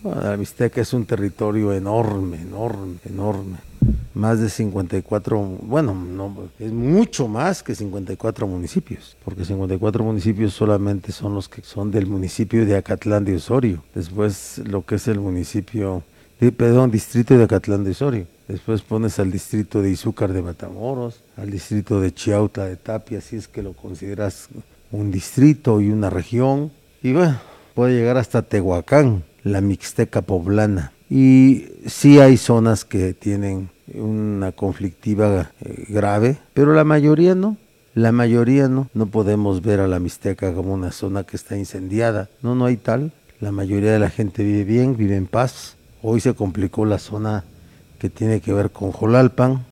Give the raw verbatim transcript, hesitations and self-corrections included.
La Mixteca es un territorio enorme, enorme, enorme. Más de cincuenta y cuatro, bueno, no, es mucho más que cincuenta y cuatro municipios, porque cincuenta y cuatro municipios solamente son los que son del municipio de Acatlán de Osorio. Después lo que es el municipio, de, perdón, distrito de Acatlán de Osorio. Después pones al distrito de Izúcar de Matamoros, al distrito de Chiautla de Tapia, si es que lo consideras un distrito y una región. Y bueno, puede llegar hasta Tehuacán, la Mixteca poblana. Y sí hay zonas que tienen una conflictiva eh, grave, pero la mayoría no. La mayoría no. No podemos ver a la Mixteca como una zona que está incendiada. No, no hay tal. La mayoría de la gente vive bien, vive en paz. Hoy se complicó la zona que tiene que ver con Jolalpan,